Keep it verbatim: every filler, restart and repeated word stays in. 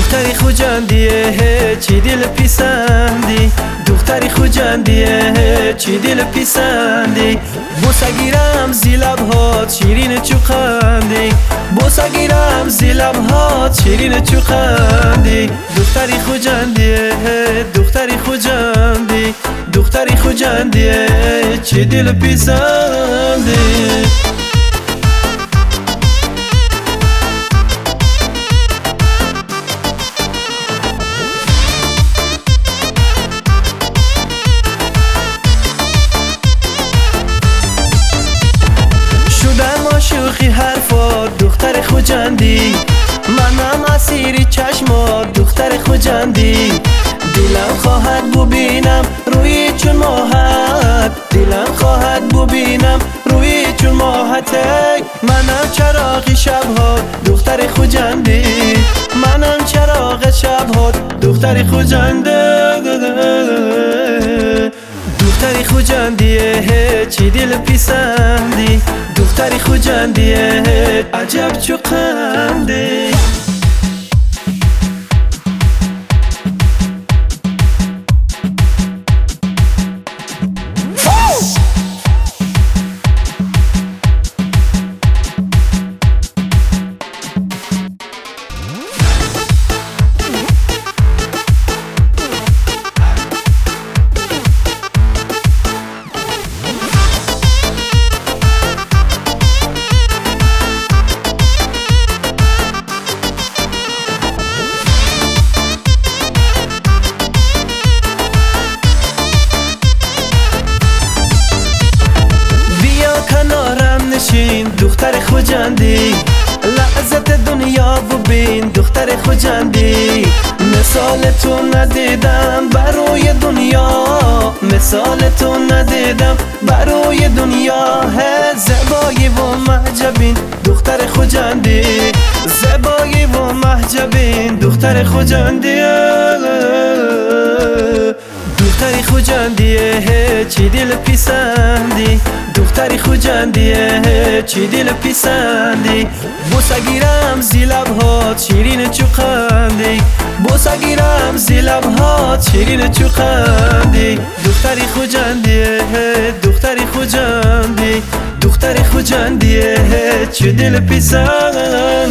دختری خوجندیه چی دل پیسندی دختری خوجندیه چی دل پیسندی بوسه گیرم زی لبهات شیرین چوخندی بوسه گیرم زی لبهات شیرین چوخندی دختری خوجندیه دختری خوجندی دختری خوجندیه چی دل پیسندی شوخی حرفات دختر خوجندی منم اسیری چشمات دختر خوجندی دلم خواهد ببینم روی چون ماهت دلم خواهد ببینم روی چون ماهت منم چراغ شبهات دختر خوجندی منم چراغ شبهات دختر خوجنده دختری خوجندیه چی دل پیسندی دختری خوجندیه عجب چو قندی دختر خوجندی لحظت دنیا ببین دختر خوجندی مثال تو ندیدم برای دنیا مثال تو ندیدم برای دنیا زبایی و محجبین دختر خوجندی زبایی و محجبین دختر خوجندی دختری خوجندیه چی دل پیسندی دختری خوجندیه چی دل پیسندی بوسه گیرم زی لبهات شیرین چوخندی بوسه گیرم زی لبهات شیرین چوخندی دختری خوجندیه دختری خوجندی دختری خوجندیه چی دل پیسندی